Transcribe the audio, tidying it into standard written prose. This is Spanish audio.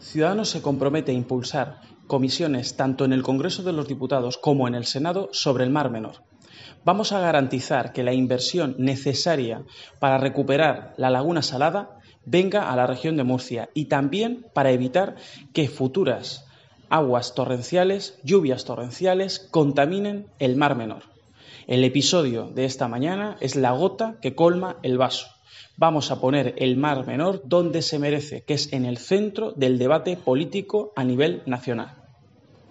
Ciudadanos se compromete a impulsar comisiones tanto en el Congreso de los Diputados como en el Senado sobre el Mar Menor. Vamos a garantizar que la inversión necesaria para recuperar la laguna salada venga a la región de Murcia y también para evitar que futuras aguas torrenciales, lluvias torrenciales, contaminen el Mar Menor. El episodio de esta mañana es la gota que colma el vaso. Vamos a poner el Mar Menor donde se merece, que es en el centro del debate político a nivel nacional.